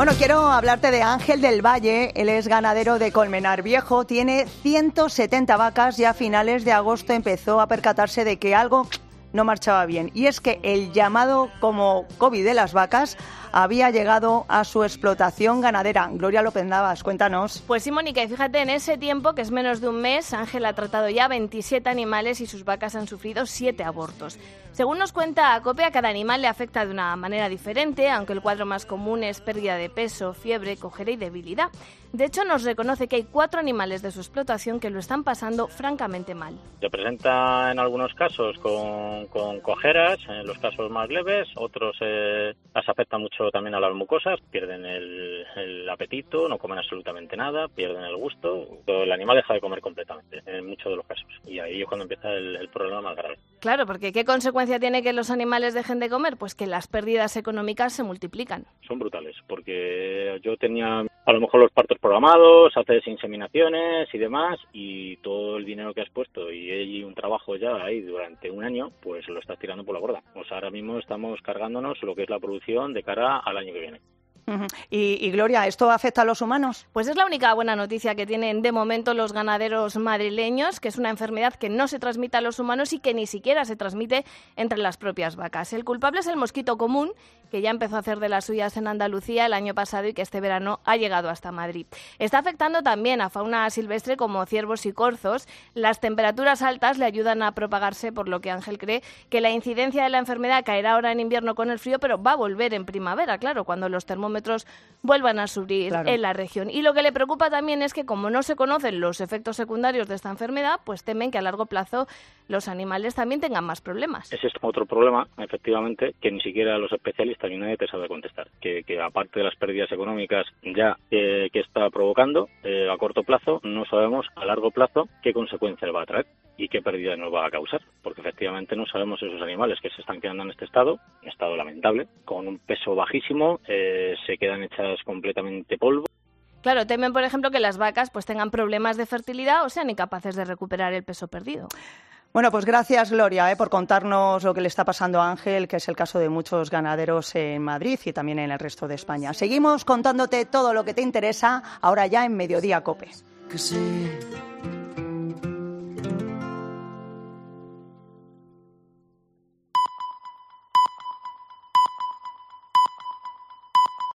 Bueno, quiero hablarte de Ángel del Valle. Él es ganadero de Colmenar Viejo, tiene 170 vacas y a finales de agosto empezó a percatarse de que algo no marchaba bien. Y es que el llamado como COVID de las vacas había llegado a su explotación ganadera. Gloria López Navas, cuéntanos. Pues sí, Mónica, y fíjate, en ese tiempo, que es menos de un mes, Ángel ha tratado ya 27 animales y sus vacas han sufrido 7 abortos. Según nos cuenta COPE, a cada animal le afecta de una manera diferente, aunque el cuadro más común es pérdida de peso, fiebre, cojera y debilidad. De hecho, nos reconoce que hay 4 animales de su explotación que lo están pasando francamente mal. Se presenta en algunos casos con cojeras, en los casos más leves, otros las afecta mucho también a las mucosas, pierden el apetito, no comen absolutamente nada, pierden el gusto, el animal deja de comer completamente, en muchos de los casos, y ahí es cuando empieza el problema más grave. Claro, porque ¿qué consecuencia tiene que los animales dejen de comer? Pues que las pérdidas económicas se multiplican. Son brutales, porque yo tenía a lo mejor los partos programados, haces inseminaciones y demás, y todo el dinero que has puesto y un trabajo ya ahí durante un año, pues lo estás tirando por la borda. O sea, ahora mismo estamos cargándonos lo que es la producción de cara al año que viene. Y Gloria, ¿esto afecta a los humanos? Pues es la única buena noticia que tienen de momento los ganaderos madrileños, que es una enfermedad que no se transmite a los humanos y que ni siquiera se transmite entre las propias vacas. El culpable es el mosquito común, que ya empezó a hacer de las suyas en Andalucía el año pasado y que este verano ha llegado hasta Madrid. Está afectando también a fauna silvestre como ciervos y corzos. Las temperaturas altas le ayudan a propagarse, por lo que Ángel cree que la incidencia de la enfermedad caerá ahora en invierno con el frío, pero va a volver en primavera, claro, cuando los termómetros vuelvan a subir en la región. Y lo que le preocupa también es que, como no se conocen los efectos secundarios de esta enfermedad, pues temen que a largo plazo los animales también tengan más problemas. Ese es otro problema, efectivamente, que ni siquiera los especialistas ni nadie te sabe contestar. Que aparte de las pérdidas económicas ya que está provocando a corto plazo, no sabemos a largo plazo qué consecuencias va a traer y qué pérdida nos va a causar, porque efectivamente no sabemos esos animales que se están quedando en este estado, un estado lamentable, con un peso bajísimo, se quedan hechas completamente polvo. Claro, temen, por ejemplo, que las vacas pues tengan problemas de fertilidad o sean incapaces de recuperar el peso perdido. Bueno, pues gracias, Gloria, por contarnos lo que le está pasando a Ángel, que es el caso de muchos ganaderos en Madrid y también en el resto de España. Seguimos contándote todo lo que te interesa, ahora ya en Mediodía COPE. Que sí,